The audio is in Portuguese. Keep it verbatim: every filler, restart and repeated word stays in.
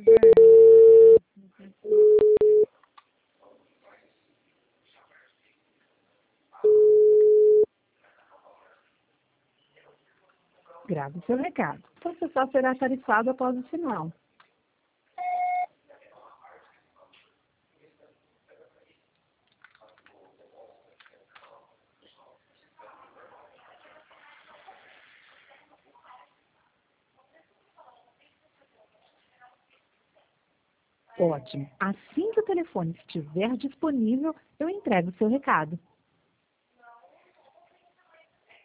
Grave seu recado. Você só será tarifado após o sinal. Ótimo. Assim que o telefone estiver disponível, eu entrego o seu recado.